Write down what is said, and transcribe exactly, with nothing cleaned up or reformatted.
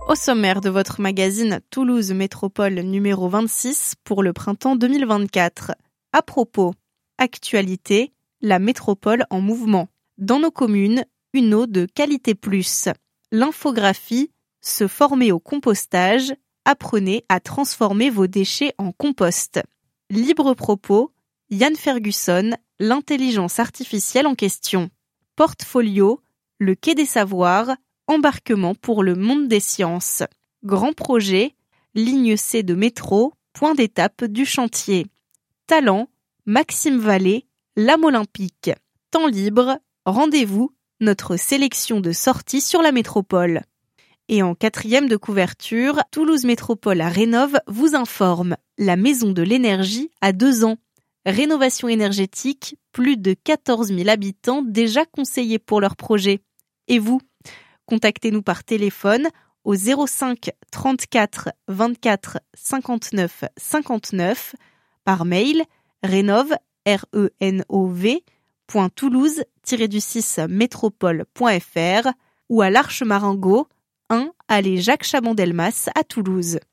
Au sommaire de votre magazine Toulouse Métropole numéro vingt-six pour le printemps deux mille vingt-quatre. À propos, actualité, la métropole en mouvement. Dans nos communes, une eau de qualité plus. L'infographie, se former au compostage, apprenez à transformer vos déchets en compost. Libre propos, Yann Ferguson, l'intelligence artificielle en question. Portfolio, le quai des savoirs, embarquement pour le monde des sciences. Grand projet, ligne C de métro, point d'étape du chantier. Talent, Maxime Vallée, l'âme olympique. Temps libre, rendez-vous, notre sélection de sorties sur la métropole. Et en quatrième de couverture, Toulouse Métropole à Rénov vous informe. La maison de l'énergie a deux ans. Rénovation énergétique, plus de quatorze mille habitants déjà conseillés pour leur projet. Et vous ? Contactez-nous par téléphone au zéro cinq trente-quatre vingt-quatre cinquante-neuf cinquante-neuf, par mail rénov, R E N O V, point toulouse tiret du six métropole point F R ou à l'Arche Marengo, un allée Jacques Chaban-Delmas à Toulouse.